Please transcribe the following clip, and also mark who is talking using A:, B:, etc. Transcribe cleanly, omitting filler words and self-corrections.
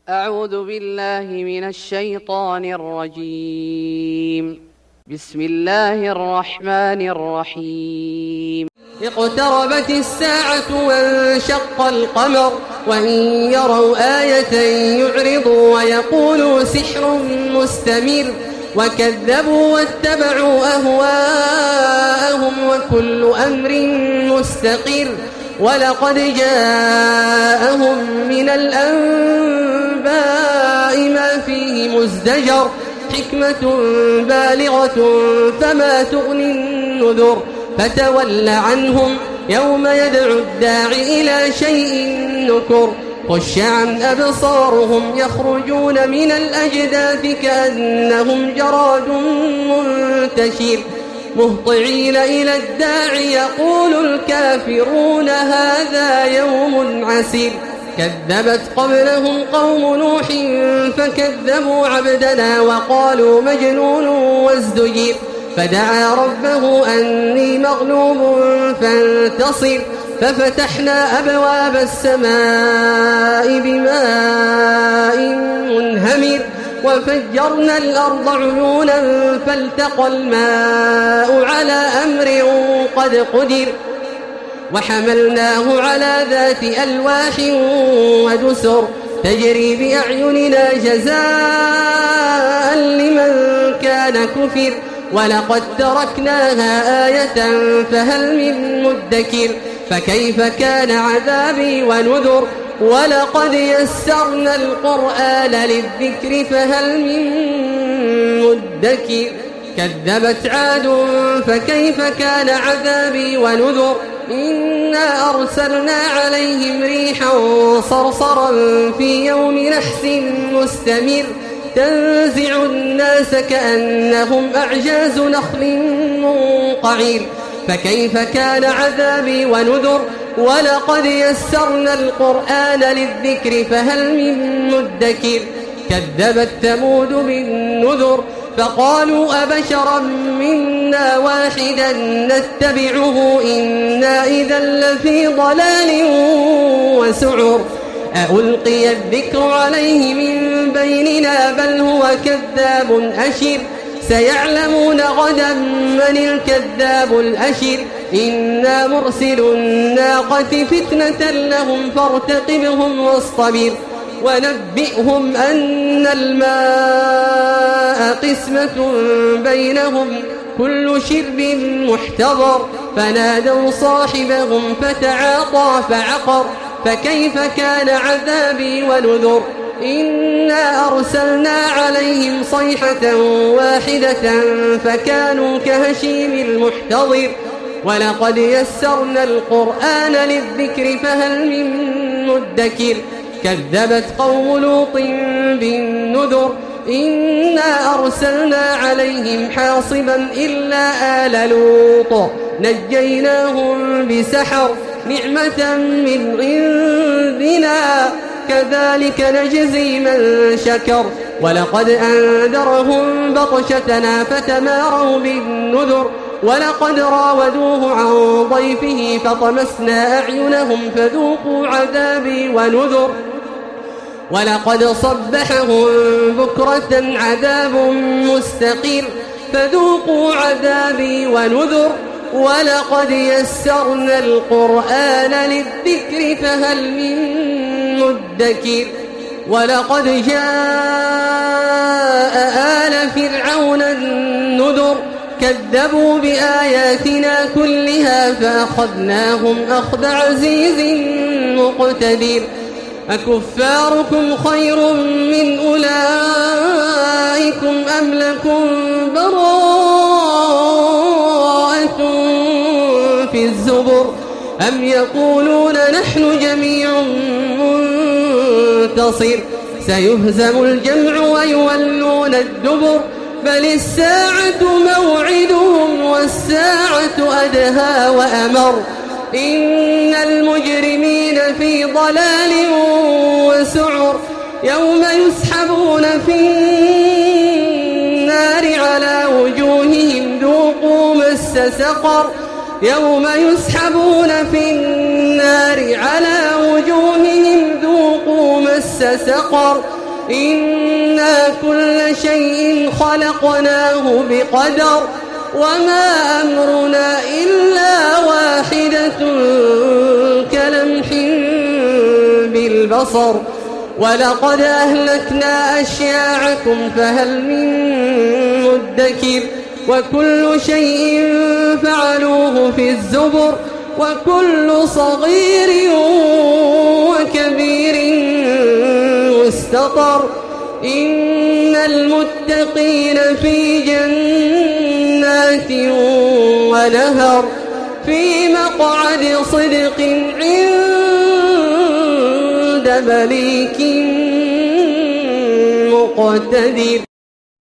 A: أعوذ بالله من الشيطان الرجيم. بسم الله الرحمن الرحيم.
B: اقتربت الساعة وانشق القمر وإن يروا آية يعرضوا ويقولوا سحر مستمر وكذبوا واتبعوا أهواءهم وكل أمر مستقر ولقد جاءهم من الأنباء ما فيه مزدجر حكمة بالغة فما تغني النذر فتول عنهم يوم يدعو الداعي إلى شيء نكر خش عن أبصارهم يخرجون من الأجداث كأنهم جراد منتشر مهطعين إلى الداعي يقول الكافرون هذا يوم عسير كذبت قبلهم قوم نوح فكذبوا عبدنا وقالوا مجنون وازدجر فدعا ربه أني مغلوب فانتصر ففتحنا أبواب السماء بماء منهمر وفجرنا الأرض عيونا فالتقى الماء على أمر قد قدر وحملناه على ذات ألواح ودسر تجري بأعيننا جزاء لمن كان كفر ولقد تركناها آية فهل من مدكر فكيف كان عذابي ونذر ولقد يسرنا القرآن للذكر فهل من مدكر كذبت عاد فكيف كان عذابي ونذر إنا أرسلنا عليهم ريحا صرصرا في يوم نحس مستمر تنزع الناس كأنهم أعجاز نخل منقعر فكيف كان عذابي ونذر ولقد يسرنا القرآن للذكر فهل من مدكر كذبت ثمود بالنذر فقالوا أبشرا منا واحدا نتبعه إنا إذا لفي ضلال وسعر ألقي الذكر عليه من بيننا بل هو كذاب أشر سيعلمون غدا من الكذاب الأشر إنا مرسل الناقة فتنة لهم فارتقبهم واصطبر ونبئهم أن الماء قسمة بينهم كل شرب محتضر فنادوا صاحبهم فتعاطى فعقر فكيف كان عذابي ونذر إنا أرسلنا عليهم صيحة واحدة فكانوا كهشيم المحتضر ولقد يسرنا القرآن للذكر فهل من مدكر كذبت قوم لوط بالنذر إنا أرسلنا عليهم حاصبا إلا آل لوط نجيناهم بسحر نعمة من عندنا كذلك نجزي من شكر ولقد أنذرهم بطشتنا فتماروا بالنذر ولقد راودوه عن ضيفه فطمسنا أعينهم فذوقوا عذابي ونذر ولقد صبحهم بكرة عذاب مستقر فذوقوا عذابي ونذر ولقد يسرنا القرآن للذكر فهل من مدكر ولقد جاء آل فرعون النذر كذبوا بآياتنا كلها فأخذناهم أخذ عزيز مقتدر أكفاركم خير من أولئكم أم لكم براءة في الزبر أم يقولون نحن جميع منتصر سيهزم الجمع ويولون الدبر بل الساعة موعدهم والساعة أدهى وأمر إن المجرمين في ضلال وسعر يوم يسحبون في النار على وجوههم ذوقوا مس سقر يوم يسحبون في النار على وجوههم ذوقوا مس سقر إنا كل شيء خلقناه بقدر وما أمرنا إلا واحدة كلمح بالبصر ولقد أهلكنا أشياعكم فهل من مدكر وكل شيء فعلوه في الزبر وكل صغير وكبير مستطر إن المتقين في جنات ونهر في مقعد صدق عند مليك مقتدر.